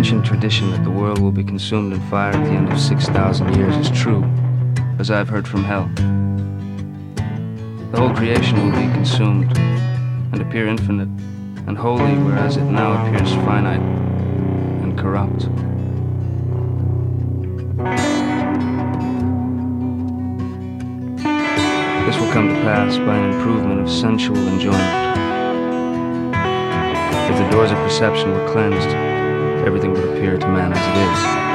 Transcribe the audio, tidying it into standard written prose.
ancient tradition that the world will be consumed in fire at the end of 6,000 years is true, as I've heard from hell. The whole creation will be consumed and appear infinite and holy, whereas it now appears finite and corrupt. This will come to pass by an improvement of sensual enjoyment. If the doors of perception were cleansed, everything would appear to man as it is.